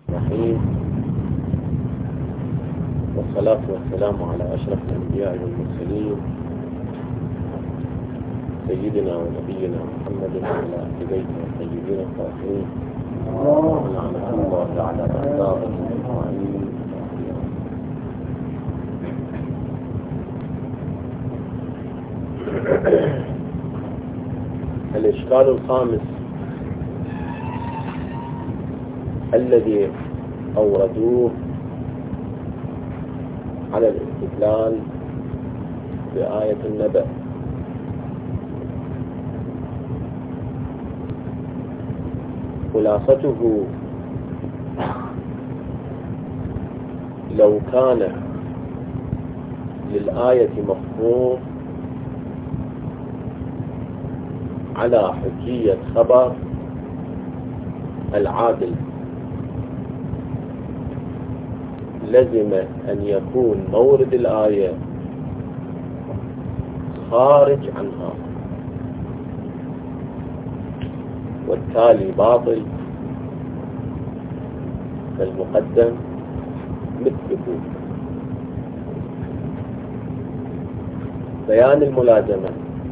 الرحيم، والصلاة والسلام على أشرف الأنبياء والمرسلين سيدنا ونبينا محمد وعلى أهل بيته الطيبين الطاهرين ولعنة الله على أعدائهم أجمعين. الإشكال الخامس الذي أوردوه على الاستدلال بآية النبأ، خلاصته لو كان للآية مفهوم على حجية خبر العادل لزم أن يكون مورد الآية خارج عنها، والتالي باطل، فالمقدم مثله. بيان الملازمة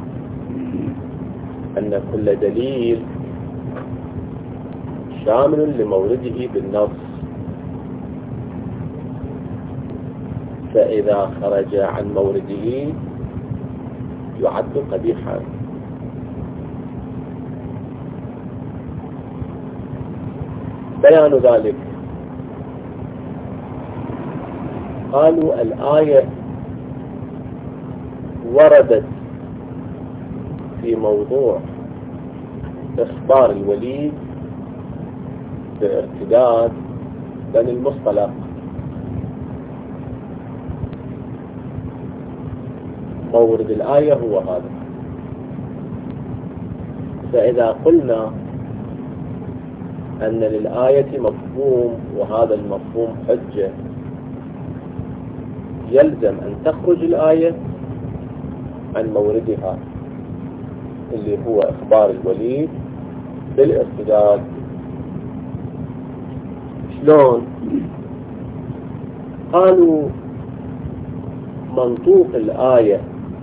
أن كل دليل شامل لمورده بالنص، فإذا خرج عن مورده يعد قبيحا. بيان ذلك قالوا الآية وردت في موضوع إخبار الوليد بارتداد بني المصطلق، مورد الآية هو هذا. فإذا قلنا أن للآية مفهوم وهذا المفهوم حجة، يلزم أن تخرج الآية عن موردها اللي هو إخبار الوليد بالارتداد. شلون؟ قالوا منطوق الآية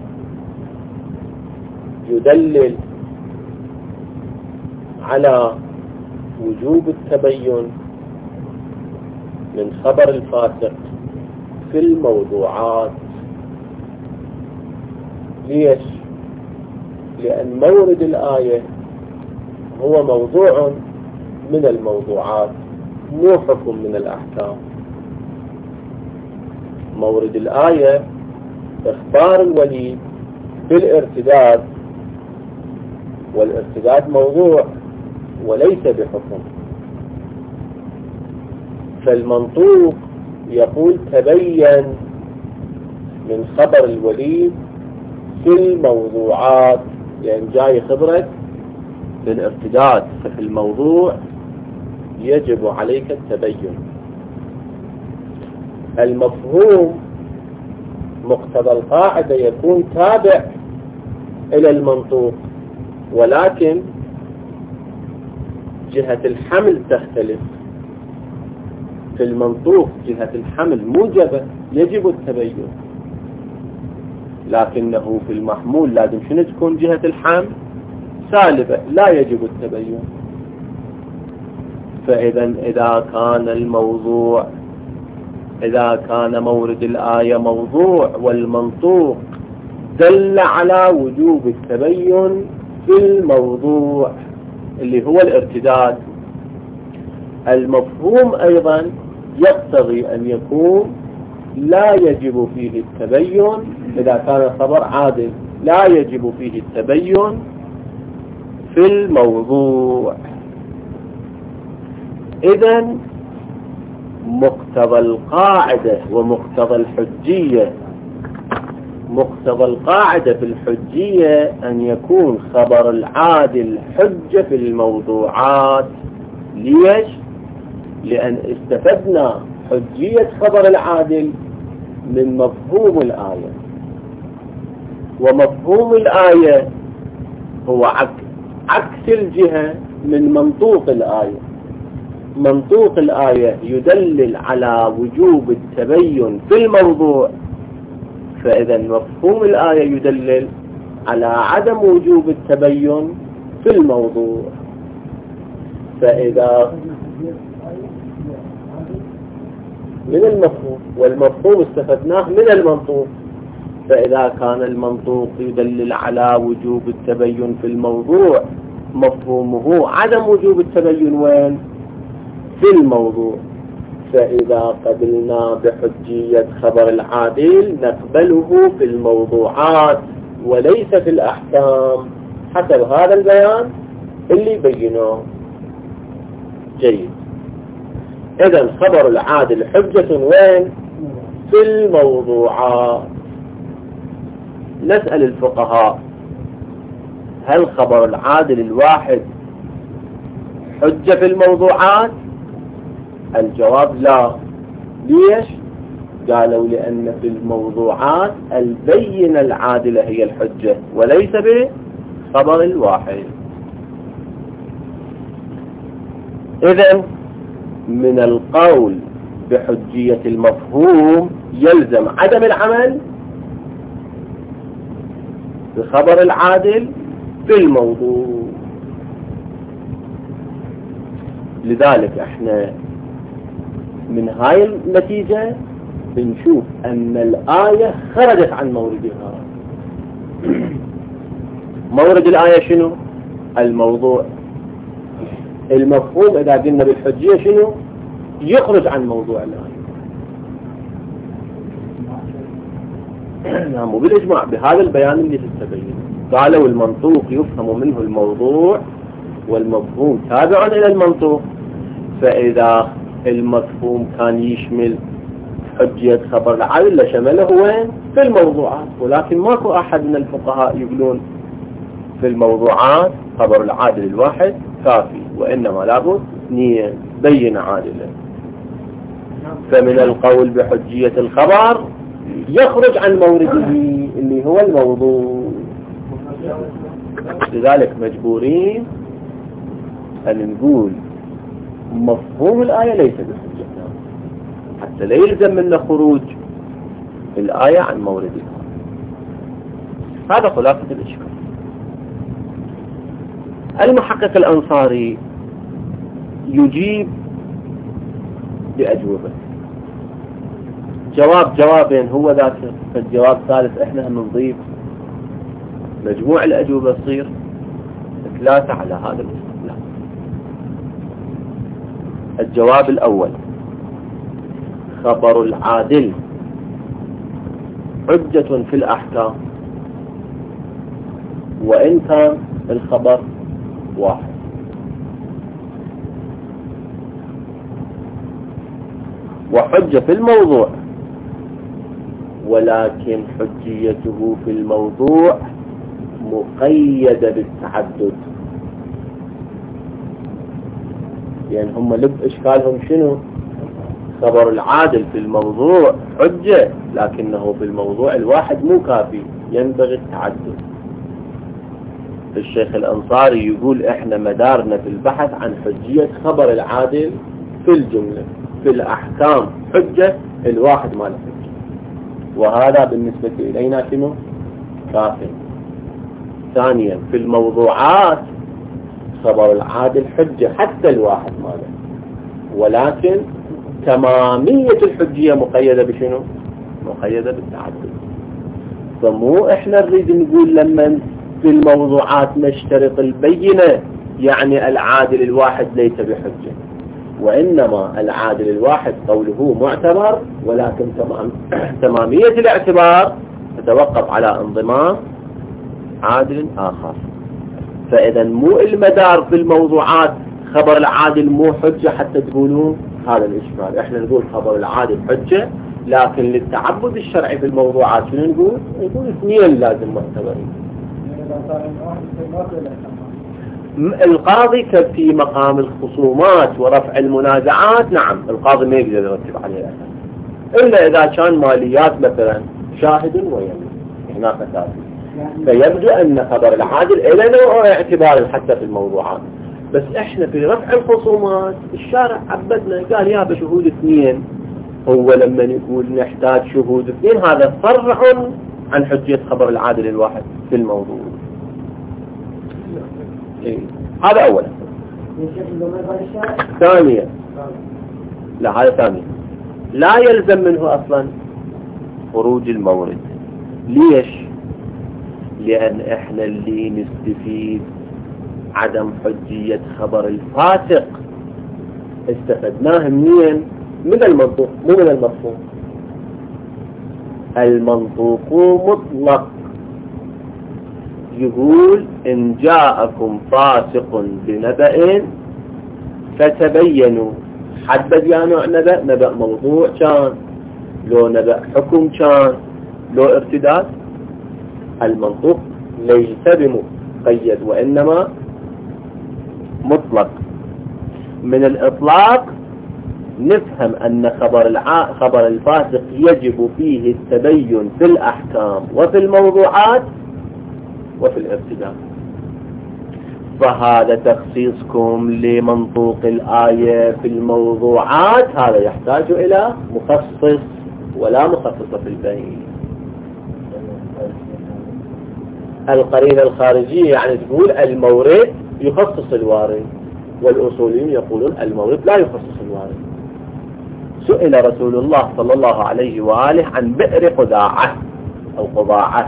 يدلل على وجوب التبين من خبر الفاسق في الموضوعات. ليش؟ لأن مورد الآية هو موضوع من الموضوعات، مو حكم من الأحكام. مورد الآية إخبار الوليد بالارتداد، والارتداد موضوع وليس بحكم. فالمنطوق يقول تبين من خبر الوليد في الموضوعات، يعني جاي خبرك بالارتداد، ففي الموضوع يجب عليك التبين. المفهوم مقتضى القاعدة يكون تابع إلى المنطوق، ولكن جهة الحمل تختلف. في المنطوق جهة الحمل موجبة يجب التبين، لكنه في المحمول لازم شنو تكون جهة الحمل؟ سالبة، لا يجب التبين. فإذا إذا كان مورد الآية موضوع والمنطوق دل على وجوب التبين في الموضوع اللي هو الارتداد، المفهوم أيضا يقتضي أن يكون لا يجب فيه التبين. إذا كان الخبر عادل لا يجب فيه التبين في الموضوع. إذن مقتضى القاعدة ومقتضى الحجية، مقتضى القاعدة في الحجية أن يكون خبر العادل حجة في الموضوعات. ليش؟ لأن استفدنا حجية خبر العادل من مفهوم الآية، ومفهوم الآية هو عكس الجهة من منطوق الآية. منطوق الآية يدلل على وجوب التبين في الموضوع، فإذا مفهوم الآية يدلل على عدم وجوب التبين في الموضوع. فإذا من المفهوم، والمفهوم استفدناه من المنطوق، فإذا كان المنطوق يدلل على وجوب التبين في الموضوع، مفهومه عدم وجوب التبين وين؟ في الموضوع. فإذا قبلنا بحجية خبر العادل نقبله في الموضوعات وليس في الأحكام حسب هذا البيان اللي بيناه. جيد. إذن خبر العادل حجة وين؟ في الموضوعات. نسأل الفقهاء: هل خبر العادل الواحد حجة في الموضوعات؟ الجواب لا. ليش؟ قالوا لأن في الموضوعات البينة العادلة هي الحجة وليس بخبر الواحد. إذن من القول بحجية المفهوم يلزم عدم العمل بخبر العادل في الموضوع. لذلك احنا من هاي النتيجة بنشوف أن الآية خرجت عن موردها. مورد الآية شنو؟ الموضوع. المفهوم إذا قلنا بالحجية شنو؟ يخرج عن موضوع الآية. نعم، وبالإجماع بهذا البيان اللي تستبين قالوا المنطوق يفهم منه الموضوع والمفهوم تابع إلى المنطوق. فإذا المفهوم كان يشمل حجية خبر العادل لشمله وين؟ في الموضوعات. ولكن ماكو أحد من الفقهاء يقولون في الموضوعات خبر العادل الواحد كافي، وإنما لابد نية بين عادلة. فمن القول بحجية الخبر يخرج عن مورده اللي هو الموضوع. لذلك مجبورين أن نقول مفهوم الآية ليس بحجة حتى لا يلزم منا خروج الآية عن موردها. هذا خلاصة الإشكال. المحقق الأنصاري يجيب بأجوبة. جوابين هو ذاك. الجواب الثالث احنا نضيف مجموع الأجوبة تصير 3 على هذا الاستدلال. الجواب الأول: خبر العادل حجة في الأحكام وإن كان الخبر واحد. وحجة في الموضوع، ولكن حجيته في الموضوع مقيدة بالتعدد. يعني هم لب إشكالهم شنو؟ خبر العادل في الموضوع حجة، لكنه في الموضوع الواحد مو كافي، ينبغي التعدد. الشيخ الأنصاري يقول احنا مدارنا في البحث عن حجية خبر العادل في الجملة. في الأحكام حجة، الواحد ما له حجة، وهذا بالنسبة إلينا شنو؟ كافي. ثانيا في الموضوعات خبر العادل حجة حتى الواحد ما له، ولكن تمامية الحجية مقيدة بشنو؟ مقيدة بالتعدد. فمو احنا نريد نقول لما في الموضوعات نشترط البينة يعني العادل الواحد ليس بحجة، وإنما العادل الواحد قوله معتبر، ولكن تمامية الاعتبار تتوقف على انضمام عادل آخر. فإذا مو المدار في الموضوعات خبر العادل مو حجة حتى تقولون هذا الإشكال. احنا نقول خبر العادل حجة، لكن للتعبد الشرعي في الموضوعات شنو نقول؟ نقول 2 لازم معتبرين. القاضي في مقام الخصومات ورفع المنازعات نعم القاضي ما يقدر يرتب عليه الأساس، إلا إذا كان ماليات مثلا شاهد ويمين هناك كافي. فيبدو أن خبر العادل إلى نوع اعتبار حتى في الموضوعات. بس احنا في رفع الخصومات الشارع عبدنا قال يا بشهود اثنين. هو لما يقول نحتاج شهود اثنين هذا فرع عن حجية خبر العادل الواحد في الموضوع. إيه؟ هذا أولا. ثانيا لا هذا ثانيا لا يلزم منه أصلا خروج المورد. ليش؟ لأن احنا اللي نستفيد عدم حجية خبر الفاسق استفدناه منين؟ من المنطوق مو من المفهوم. المنطوق مطلق يقول إن جاءكم فاسق بنبأ فتبينوا. حدد يا نوع نبأ، نبأ موضوع كان لو نبأ حكم كان لو ارتداد. المنطوق ليس بمقيد وإنما مطلق. من الإطلاق نفهم أن خبر الفاسق يجب فيه التبين في الأحكام وفي الموضوعات وفي الارتداد. فهذا تخصيصكم لمنطوق الآية في الموضوعات هذا يحتاج إلى مخصص ولا مخصص في البين. القرينة الخارجية يعني تقول المورد يخصص الوارد، والأصوليين يقولون المورد لا يخصص الوارد. سئل رسول الله صلى الله عليه وآله عن بئر قداعة أو قضاعة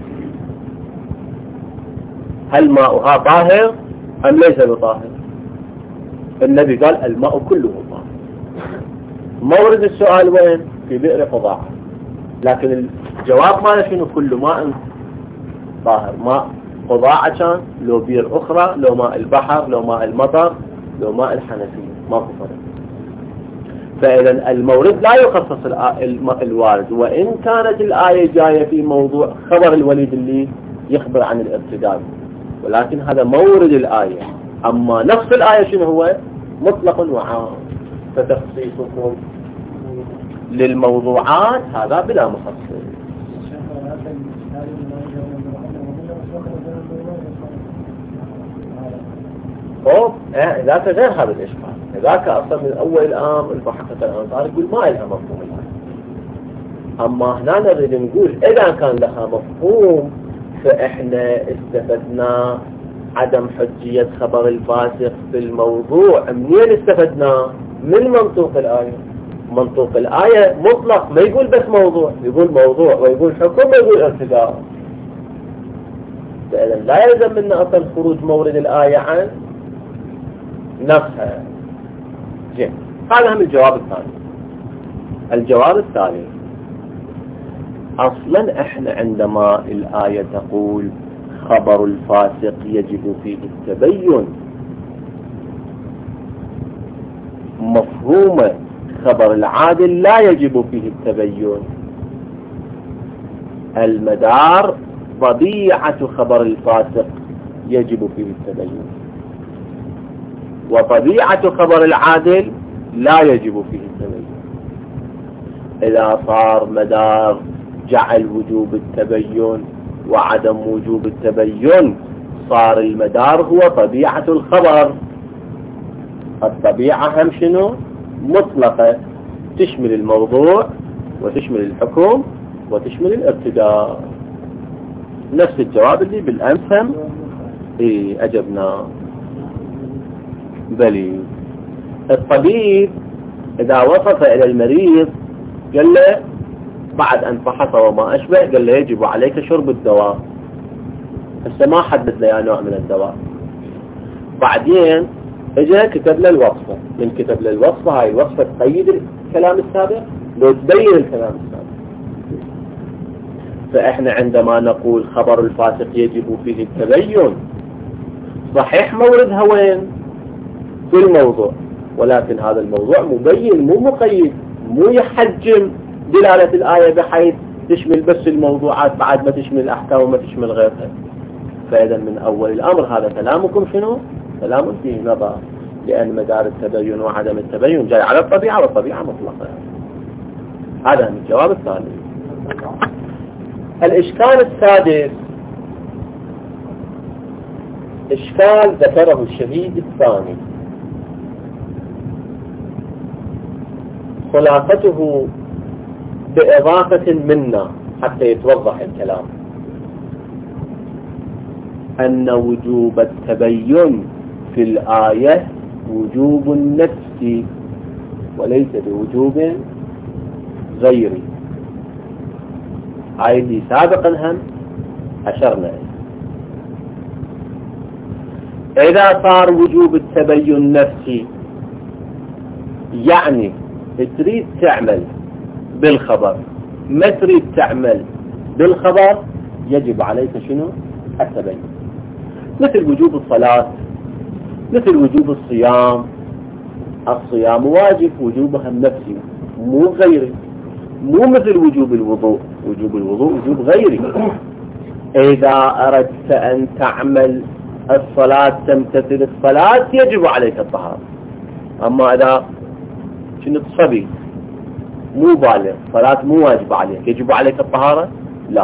هل ماؤها طاهر أم ليس بطاهر؟ النبي قال الماء كله طاهر. مورد السؤال وين؟ في بئر قضاعة. لكن الجواب ما شنو؟ كل ماء طاهر. ماء قضاعة كان لو بير أخرى، لو ماء البحر، لو ماء المطر، لو ماء الحنفية، ماكو فرق. فإذا المورد لا يخصص الوارد، وإن كانت الآية جاية في موضوع خبر الوليد اللي يخبر عن الارتداد، ولكن هذا مورد الآية. أما نفس الآية شنو هو؟ مطلق وعام. فتخصيصكم للموضوعات هذا بلا مخصص. ذاك غير هذا الإشكال. ذاك أصلا من أول الآن البحثة الأنصار يقول ما لها مفهوم الآن. أما هنا نريد نقول إذا كان لها مفهوم فإحنا استفدنا عدم حجية خبر الفاسق في الموضوع. منين استفدنا؟ من منطوق الآية. منطوق الآية مطلق، ما يقول بس موضوع، يقول موضوع ويقول حكم ويقول ارتداء. فإذا لا يلزم منا أصلا خروج مورد الآية عن نفسها. جيد. هذا هم الجواب الثاني. الجواب الثاني أصلا احنا عندما الآية تقول خبر الفاسق يجب فيه التبين، مفهوم خبر العادل لا يجب فيه التبين. المدار طبيعة خبر الفاسق يجب فيه التبين، وطبيعة خبر العادل لا يجب فيه التبين. إذا صار مدار جعل وجوب التبين وعدم وجوب التبين، صار المدار هو طبيعة الخبر. الطبيعة هم شنو؟ مطلقة، تشمل الموضوع وتشمل الحكم وتشمل الارتداء. نفس الجواب اللي بالأمس هم أجبنا. بلي الطبيب إذا وصف إلى المريض قال له بعد أن فحص وما أشبه قال له يجب عليك شرب الدواء. هسه ما حدد له نوع من الدواء. بعدين اجى كتب له الوصفة. من كتب له الوصفة، هاي الوصفة تقيد الكلام السابق لو تبين الكلام السابق. فإحنا عندما نقول خبر الفاسق يجب فيه التبين، صحيح موردها وين؟ في الموضوع، ولكن هذا الموضوع مبين مو مقيد، مو يحجم دلالة الآية بحيث تشمل بس الموضوعات بعد ما تشمل الأحكام وما تشمل غيرها. فإذا من أول الأمر هذا كلامكم شنو؟ كلام فيه نظر، لأن مدار التبين وعدم التبين جاي على الطبيعة، والطبيعة مطلقة. هذا من الجواب الثاني. الإشكال السادس إشكال ذكره الشهيد الثاني خلاصته بإضافة منا حتى يتوضح الكلام، أن وجوب التبين في الآية وجوب نفسي وليس بوجوب غيري. هاي اللي سابقا هم أشرنا إذا صار وجوب التبين نفسي يعني تريد تعمل بالخبر ما تريد تعمل بالخبر يجب عليك شنو؟ التبين. مثل وجوب الصلاة، مثل وجوب الصيام. الصيام واجب وجوبها النفسي مو غيري، مو مثل وجوب الوضوء. وجوب الوضوء وجوب غيري. إذا أردت أن تعمل الصلاة تمتثل الصلاة يجب عليك الطهارة. أما إذا كنت صبي مو بالغ صلاة مو واجب عليك يجب عليك الطهارة؟ لا.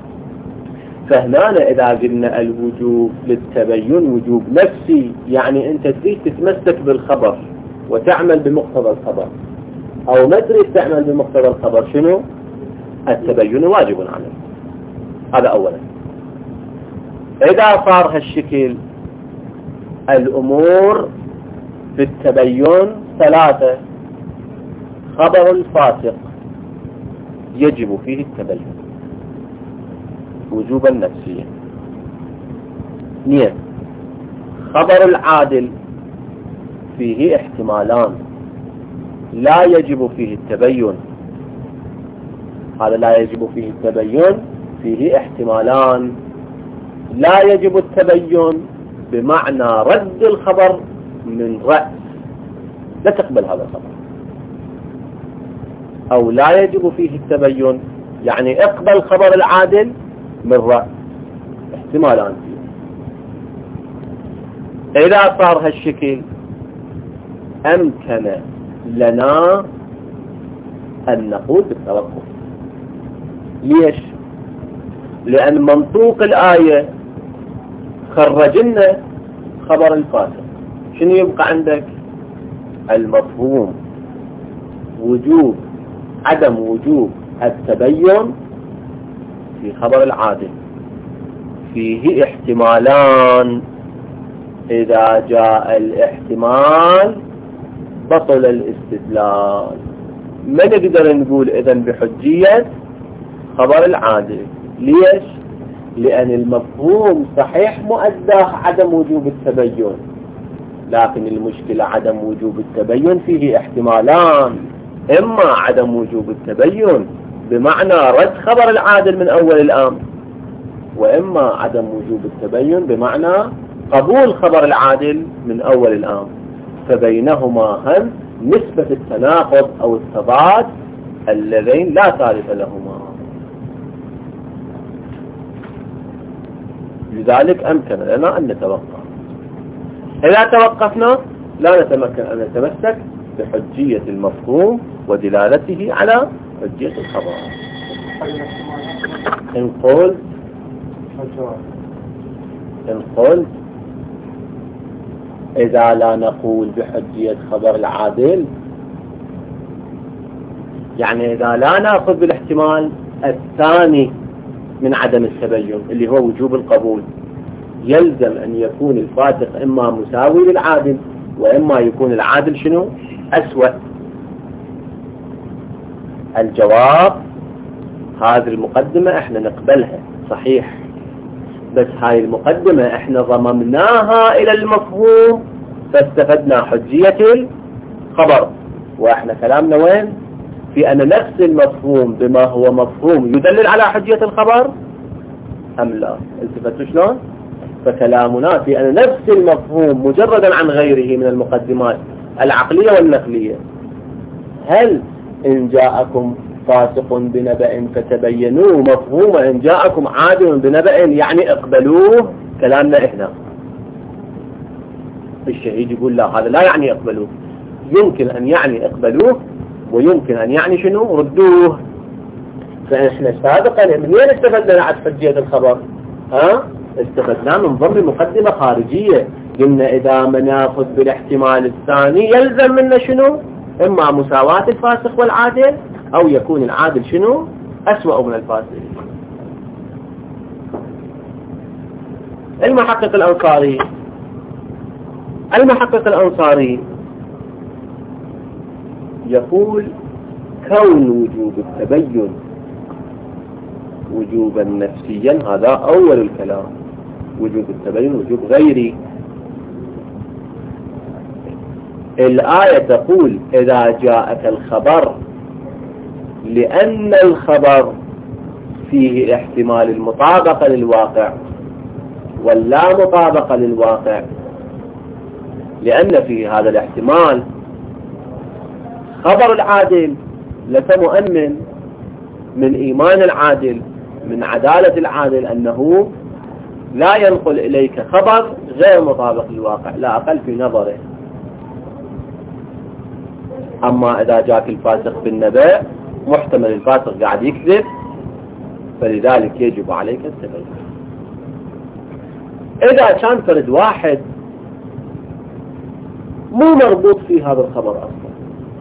فهنا إذا قلنا الوجوب للتبين وجوب نفسي يعني أنت تريد تتمسك بالخبر وتعمل بمقتضى الخبر، أو ما تريد تعمل بمقتضى الخبر شنو؟ التبين واجب عليك. هذا أولا. إذا صار هالشكل الأمور في التبين ثلاثة: خبر الفاسق يجب فيه التبين وجوبا نفسيا. 2 خبر العادل فيه احتمالان لا يجب فيه التبين. هذا لا يجب فيه التبين فيه احتمالان: لا يجب التبين بمعنى رد الخبر من رأس لا تقبل هذا الخبر، أو لا يجب فيه التبين يعني اقبل خبر العادل من رأس. احتمالان فيه. إذا صار هالشكل أمكن لنا أن نقول بالتوقف. ليش؟ لأن منطوق الآية خرجنا خبر الفاسق. شنو يبقى عندك؟ المفهوم وجوب عدم وجوب التبين في خبر العادل فيه احتمالان. إذا جاء الاحتمال بطل الاستدلال. ما نقدر نقول إذن بحجية خبر العادل. ليش؟ لأن المفهوم صحيح مؤداه عدم وجوب التبين، لكن المشكلة عدم وجوب التبين فيه احتمالان: إما عدم وجوب التبين بمعنى رد خبر العادل من أول الأمر، وإما عدم وجوب التبين بمعنى قبول خبر العادل من أول الأمر. فبينهما هم نسبة التناقض أو التضاد اللذين لا ثالث لهما. لذلك أمكن لنا أن نتوقف. إذا توقفنا لا نتمكن أن نتمسك بحجية المفهوم ودلالته على حجية الخبر. إن قلت إذا لا نقول بحجية خبر العادل يعني إذا لا نأخذ بالاحتمال الثاني من عدم التبين اللي هو وجوب القبول، يلزم أن يكون الفاسق إما مساوي للعادل وإما يكون العادل شنو؟ أسوأ. الجواب: هذه المقدمة احنا نقبلها صحيح، بس هاي المقدمة احنا ضممناها إلى المفهوم فاستفدنا حجية الخبر. واحنا كلامنا وين؟ في أن نفس المفهوم بما هو مفهوم يدلل على حجية الخبر أم لا؟ التفتوا شلون؟ فكلامنا في أن نفس المفهوم مجردا عن غيره من المقدمات العقلية والنقلية. هل إن جاءكم فاسق بنبأ فتبينوه مفهوم إن جاءكم عادل بنبأ يعني اقبلوه؟ كلامنا إحنا. الشهيد يقول لا، هذا لا يعني اقبلوه، يمكن أن يعني اقبلوه ويمكن أن يعني شنو؟ ردوه. فإحنا سابقا منين استفدنا عن حجية الخبر؟ استفدنا من ضمن مقدمة خارجية. قلنا إذا ما ناخذ بالاحتمال الثاني يلزم منا شنو؟ إما مساواة الفاسق والعادل، أو يكون العادل شنو؟ أسوأ من الفاسق. المحقق الأنصاري يقول كون وجوب التبين وجوبا نفسيا، هذا أول الكلام. وجوب التبين وجوب غيري. الآية تقول إذا جاءك الخبر، لأن الخبر فيه احتمال المطابقة للواقع ولا مطابقة للواقع. لأن فيه هذا الاحتمال خبر العادل لتمؤمن من إيمان العادل، من عدالة العادل، أنه لا ينقل إليك خبر غير مطابق للواقع لا أقل في نظره. أما إذا جاك الفاسق بالنبأ محتمل الفاسق قاعد يكذب، فلذلك يجب عليك التبين. إذا كان فرد واحد مو مربوط في هذا الخبر أصلا،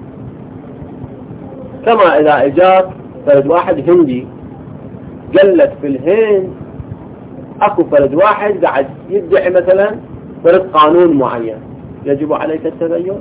كما إذا إجاك فرد واحد هندي قال لك في الهند أكو فرد واحد قاعد يدعي مثلا فرد قانون معين، يجب عليك التبين.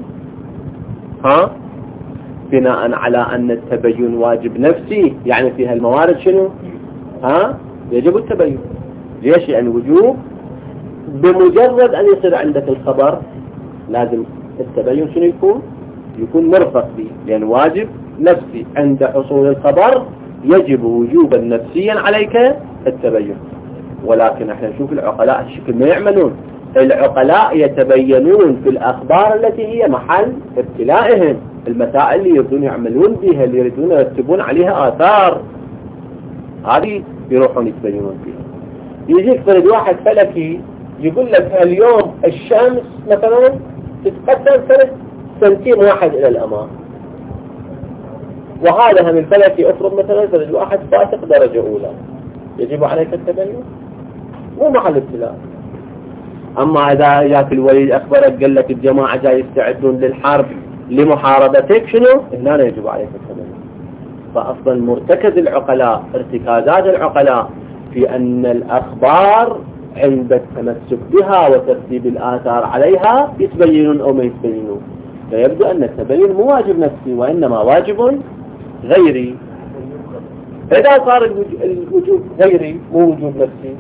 بناء على أن التبين واجب نفسي، يعني في هالموارد شنو؟ يجب التبين. ليش؟ يعني وجوب بمجرد أن يصير عندك الخبر لازم التبين شنو يكون مرفق به، لأن واجب نفسي. عند حصول الخبر يجب وجوبا نفسيا عليك التبين. ولكن احنا نشوف العقلاء الشكل ما يعملون. العقلاء يتبينون في الأخبار التي هي محل ابتلائهم، المسائل اللي يريدون يعملون بها، اللي يريدون يرتبون عليها آثار، هذه يروحون يتبينون فيها. يجيك فرد واحد فلكي يقول لك اليوم الشمس مثلا تتقدم سنتين واحد إلى الأمام، وهذا هم الفلكي أفرض مثلا فرد واحد فاسق درجة أولى، يجب عليك التبين؟ مو محل ابتلاء. أما إذا جاك الولي أخبرك قال لك الجماعة جاي يستعدون للحرب لمحاربتك، شنو؟ هنا لا يجب عليك التبين. فأصلا مرتكز العقلاء، ارتكازات العقلاء في أن الأخبار عند التمسك بها وترتيب الآثار عليها يتبينون أو ما يتبينون. فيبدو أن التبين مو واجب نفسي وإنما واجب غيري. إذا صار الوجوب غيري مو وجوب نفسي،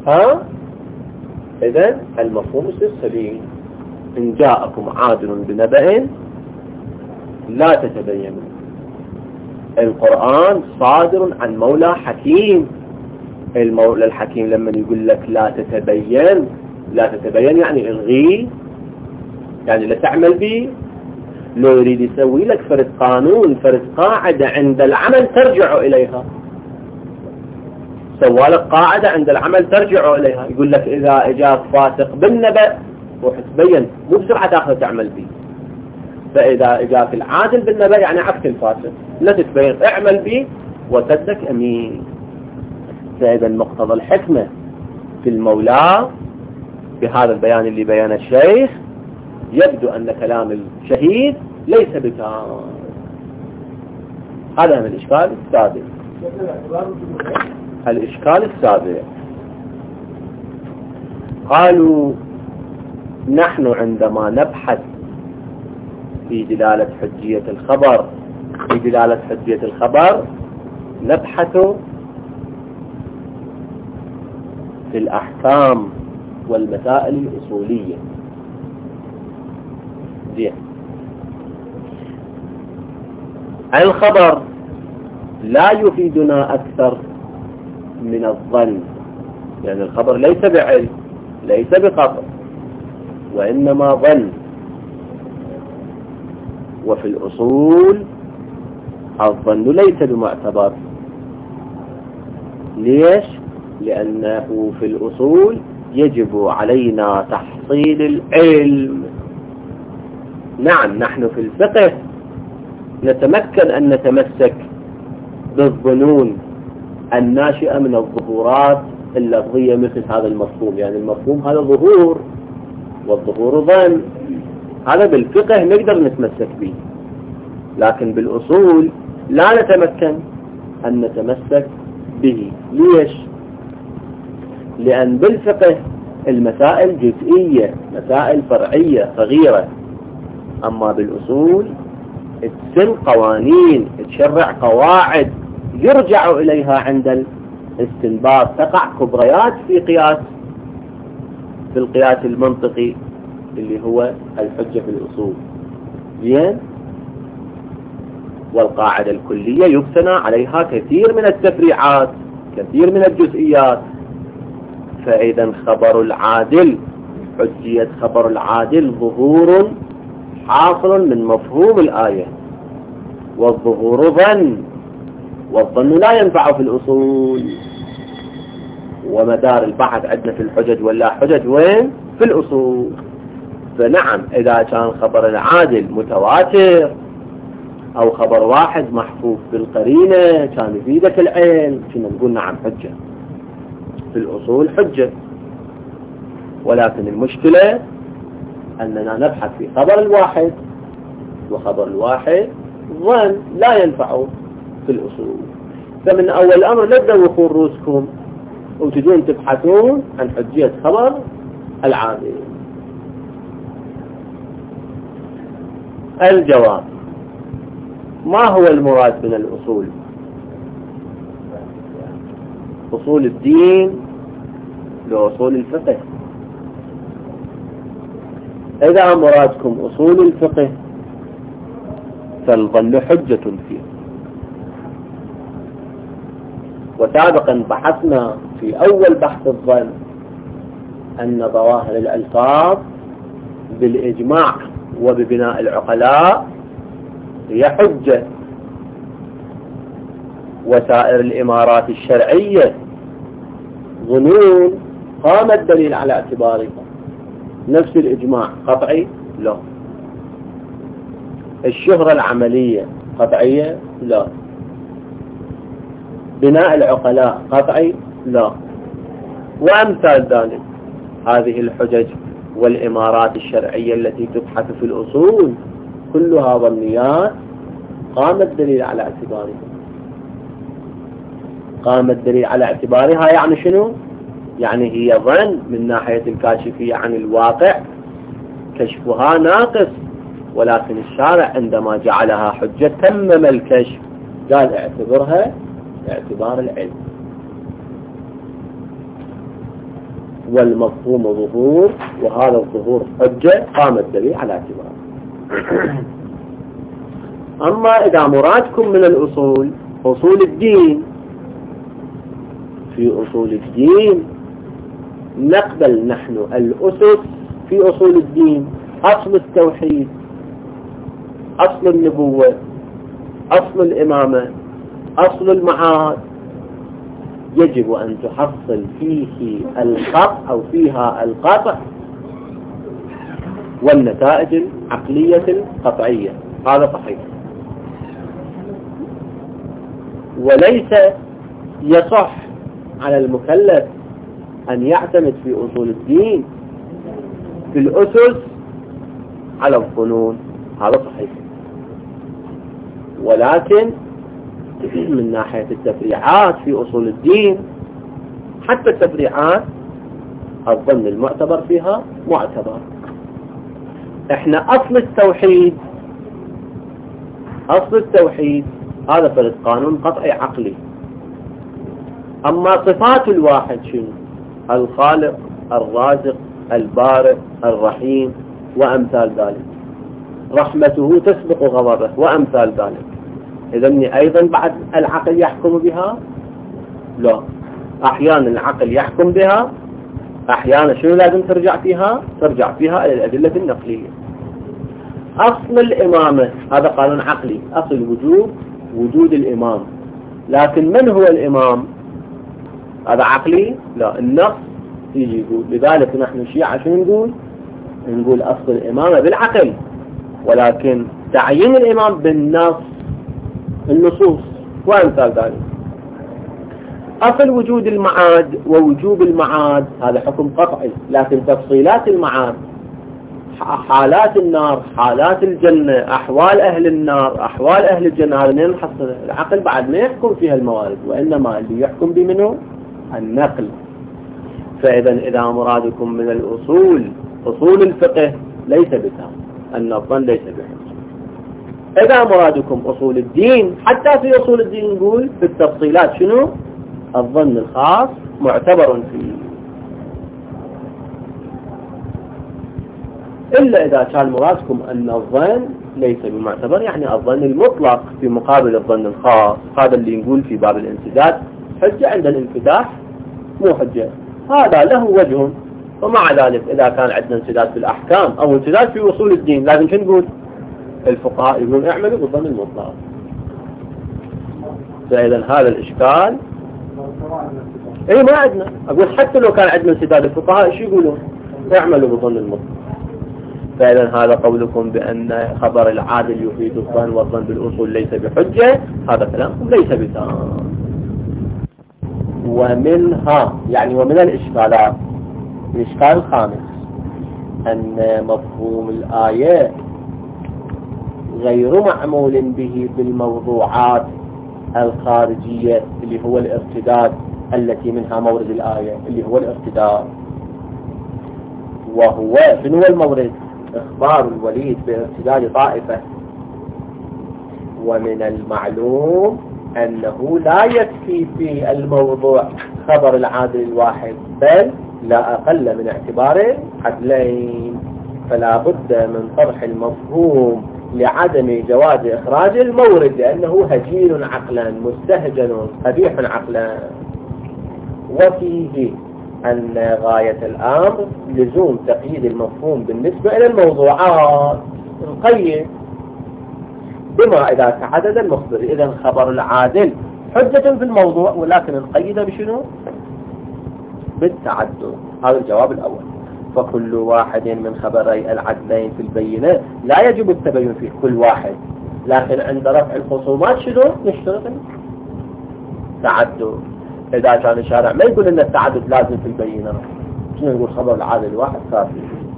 إذن المفهوم السليم. إن جاءكم عادل بنبأ لا تتبينوا. القرآن صادر عن مولى حكيم. المولى الحكيم لما يقول لك لا تتبين يعني الغي، يعني لا تعمل به. لو يريد يسوي لك فرد قانون، فرد قاعدة عند العمل ترجع إليها، سوى لك قاعدة عند العمل ترجع إليها. يقول لك إذا إجاك فاسق بالنبأ روح تبين، مو بسرعة تأخذ تعمل به. فإذا إجاك العادل بالنبأ يعني عكس الفاسق، لا تتبين، اعمل به وتدك أمين. فإذا مقتضى الحكمة في المولى بهذا البيان اللي بيان الشيخ يبدو أن كلام الشهيد ليس بتام. هذا من الإشكال السابق. الإشكال السابع قالوا نحن عندما نبحث في دلالة حجية الخبر نبحث في الأحكام والمسائل الأصولية. الخبر لا يفيدنا أكثر من الظن، يعني الخبر ليس بعلم ليس بقطع وإنما ظن. وفي الأصول الظن ليس بمعتبر. ليش؟ لأنه في الأصول يجب علينا تحصيل العلم. نعم نحن في الفقه نتمكن أن نتمسك بالظنون الناشئة من الظهورات اللفظية مثل هذا المفهوم، يعني المفهوم هذا ظهور، والظهور ظن، هذا بالفقه نقدر نتمسك به، لكن بالأصول لا نتمكن أن نتمسك به. ليش؟ لأن بالفقه المسائل جزئية، مسائل فرعية صغيرة، أما بالأصول تسن قوانين، تشرع قواعد يرجع إليها عند الاستنباط، تقع كبريات في القياس المنطقي اللي هو الحجة في الأصول. زين؟ والقاعدة الكلية يبتنى عليها كثير من التفريعات، كثير من الجزئيات. فإذا خبر العادل، حجية خبر العادل ظهور حاصل من مفهوم الآية، والظهور ظن، والظن لا ينفع في الأصول. ومدار البحث عندنا في الحجج ولا حجج وين؟ في الأصول. فنعم إذا كان خبر العادل متواتر أو خبر واحد محفوظ بالقرينة كان يفيدك العلم، كنا نقول نعم حجة في الأصول، حجة. ولكن المشكلة أننا نبحث في خبر الواحد، وخبر الواحد ظن لا ينفع في الأصول. فمن أول الأمر لا تدوخون رؤوسكم وتجون تبحثون عن حجية خبر العادل. الجواب: ما هو المراد من الأصول؟ أصول الدين لأصول الفقه. إذا مرادكم أصول الفقه فالظن حجة فيه. وسابقا بحثنا في أول بحث الظن أن ظواهر الألفاظ بالإجماع وببناء العقلاء هي حجة، وسائر الإمارات الشرعية ظنون قام الدليل على اعتبارها. نفس الإجماع قطعي؟ لا. الشهرة العملية قطعية؟ لا. بناء العقلاء قطعي؟ لا. وأمثال ذلك. هذه الحجج والإمارات الشرعية التي تبحث في الأصول كلها ظنيات قام الدليل على اعتبارها. قام الدليل على اعتبارها يعني شنو؟ يعني هي ظن من ناحية الكاشفية عن الواقع، كشفها ناقص، ولكن الشارع عندما جعلها حجة تمم الكشف، قال اعتبرها اعتبار العلم. والمفهوم ظهور، وهذا الظهور حجة قام الدليل على اعتباره. أما إذا مرادكم من الأصول أصول الدين، في أصول الدين نقبل نحن الأسس في أصول الدين: أصل التوحيد، أصل النبوة، أصل الإمامة، أصل المعاد. يجب أن تحصل فيه القطع أو فيها القطع والنتائج العقلية القطعية، هذا صحيح. وليس يصح على المكلف أن يعتمد في أصول الدين في الأسس على الظنون، هذا صحيح. ولكن من ناحية التفريعات في أصول الدين، حتى التفريعات الظن المعتبر فيها معتبر. احنا أصل التوحيد هذا فرد قانون قطعي عقلي. أما صفات الواحد شنو؟ الخالق، الرازق، البارئ، الرحيم، وأمثال ذلك. رحمته تسبق غضبه، وأمثال ذلك. إذن أيضا بعد العقل يحكم بها؟ لا. أحيانا العقل يحكم بها، أحيانا شنو لازم ترجع فيها إلى الأدلة النقلية. أصل الإمامة هذا قانون عقلي، أصل وجود الإمام. لكن من هو الإمام؟ هذا عقلي؟ لا، النص يجي يقول. لذلك نحن الشيعة شنو نقول أصل الإمامة بالعقل، ولكن تعيين الإمام بالنص، النصوص وأمثال ذلك. أصل وجود المعاد ووجوب المعاد هذا حكم قطعي، لكن تفصيلات المعاد، حالات النار، حالات الجنة، أحوال أهل النار، أحوال أهل الجنة، هذا من نحصل العقل بعد ما يحكم فيها الموارد، وإنما اللي يحكم بمنه النقل. فإذا إذا مرادكم من الأصول أصول الفقه ليس بتام، أن الظن ليس بحجة. إذا مرادكم أصول الدين، حتى في أصول الدين نقول في التفصيلات شنو؟ الظن الخاص معتبر فيه، إلا إذا كان مرادكم أن الظن ليس بمعتبر، يعني الظن المطلق في مقابل الظن الخاص، هذا اللي نقول في باب الانسداد حجة عند الانفتاح مو حجة، هذا له وجه. ومع ذلك إذا كان عندنا انسداد في الأحكام أو انسداد في أصول الدين لازم شو نقول؟ الفقهاء يقولون اعملوا بالظن المطلق. فإذا هذا الإشكال إيه ما عندنا، أقول حتى لو كان عندنا انسداد الفقهاء شو يقولون؟ اعملوا بالظن المطلق. فإذا هذا قولكم بأن خبر العادل يفيد الظن والظن بالأصول ليس بحجة، هذا كلامكم ليس بتام. ومنها يعني ومن الإشكالات الإشكال الخامس أن مفهوم الآية غير معمول به بالموضوعات الخارجية اللي هو الارتداد التي منها مورد الآية اللي هو الارتداد. وهو شنو هو المورد؟ إخبار الوليد بارتداد طائفة. ومن المعلوم أنه لا يكفي في الموضوع خبر العادل الواحد، بل لا أقل من اعتبار عدلين، فلا بد من طرح المفهوم لعدم جواز إخراج المورد، لأنه هجين عقلا مستهجن قبيح عقلا. وفيه أن غاية الأمر لزوم تقييد المفهوم بالنسبة إلى الموضوعات، نقيد بما إذا تعدد المخبر. إذا خبر العادل حجة في الموضوع، ولكن نقيد بشنو؟ بالتعدد. هذا الجواب الأول. فكل واحد من خبري العدلين في البينة لا يجب التبين في كل واحد، لكن عند رفع الخصومات شنو نشترط؟ تعدد. إذا كان الشارع ما يقول أن التعدد لازم في البينة، شنو يقول؟ خبر العادل الواحد كافي.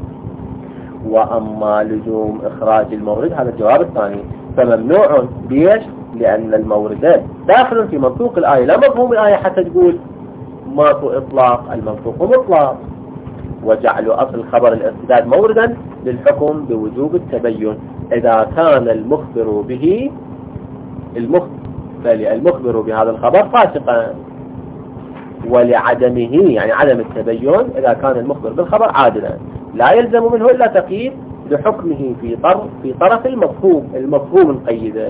وأما لزوم إخراج المورد هذا الجواب الثاني، فممنوع. ليش؟ لأن المورد داخل في منطوق الآية، لا مفهوم الآية حتى تقول ماكو إطلاق، المنطوق مطلق. وجعل أصل خبر الارتداد موردا للحكم بوجوب التبين إذا كان المخبر به المخبر بهذا الخبر فاسقا، ولعدمه يعني عدم التبين إذا كان المخبر بالخبر عادلا، لا يلزم منه إلا تقييد لحكمه في طرف المفهوم القيد.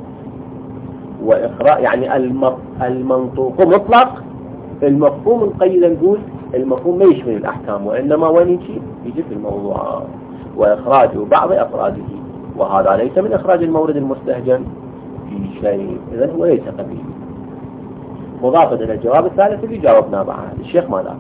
وإخراء يعني المنطوق مطلق، المفهوم القيد نقول المفهوم ما يشمل الأحكام، وإنما وين يجي في الموضوع. وإخراج بعض أفراده، وهذا ليس من إخراج المورد المستهجن في شيء، إذن هو ليس قبيل. مضافة إلى الجواب الثالث اللي جاوبنا معه الشيخ ماذا.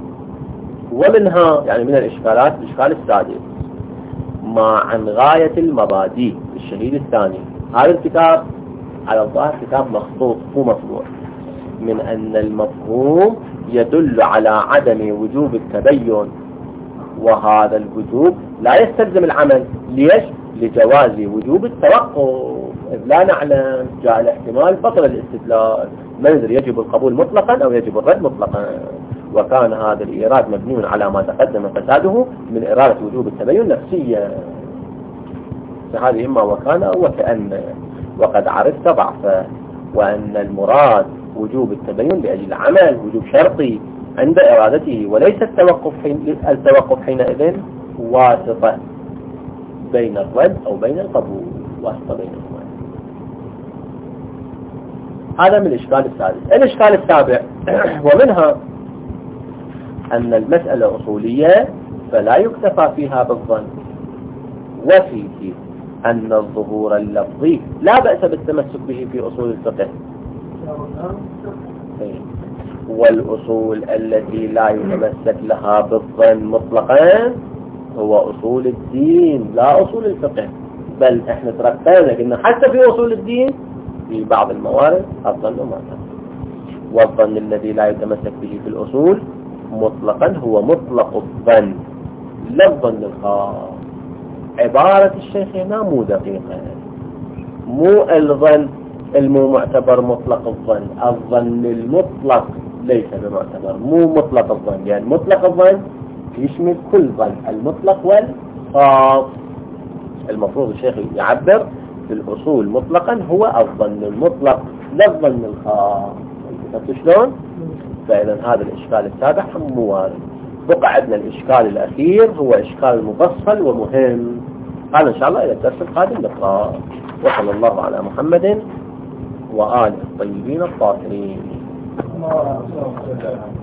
ومنها يعني من الإشكالات الإشكال السادس ما عن غاية المبادئ الشهيد الثاني. هذا الكتاب على الظاهر كتاب مخطوط مو مطبوع، من أن المفهوم يدل على عدم وجوب التبين، وهذا الوجوب لا يستلزم العمل. ليش؟ لجواز وجوب التوقف، إذ لا نعلم جاء الاحتمال بطل الاستدلال، ما ندري يجب القبول مطلقا أو يجب الرد مطلقا. وكان هذا الإيراد مبني على ما تقدم فساده من إرادة وجوب التبين نفسيا، فهذه إما وكان أو وكأن. وقد عرفت ضعفه، وأن المراد وجوب التبين لأجل العمل، وجوب شرطي عند إرادته، وليس التوقف حينئذ واسطة بين الرد أو بين القبول، واسطة بينهما. هذا من الإشكال السادس. الإشكال السابع ومنها أن المسألة أصولية فلا يكتفى فيها بالظن، وفيه أن الظهور اللفظي لا بأس بالتمسك به في أصول الفقه، والأصول التي لا يتمسك لها بالظن مطلقا هو أصول الدين لا أصول الفقه. بل احنا تركتنا قلنا حتى في أصول الدين في بعض الموارد الظن ما تم. والظن الذي لا يتمسك به في الأصول مطلقا هو مطلق الظن لا الظن الخاص. عبارة الشيخ هنا مو دقيقة، مو الظن المو معتبر مطلق الظن، الظن المطلق ليس بمعتبر، مو مطلق الظن، يعني مطلق الظن يشمل كل ظن، المطلق والخاص. المفروض الشيخ يعبر في الأصول مطلقا هو الظن المطلق لا الظن الخاص. فهمت شلون؟ فإذا هذا الإشكال السابع مو وارد. بقى عندنا الإشكال الأخير هو إشكال مفصل ومهم، هذا إن شاء الله إلى الدرس القادم نقرأ. وصلى الله على محمد وآله الطيبين الطاهرين.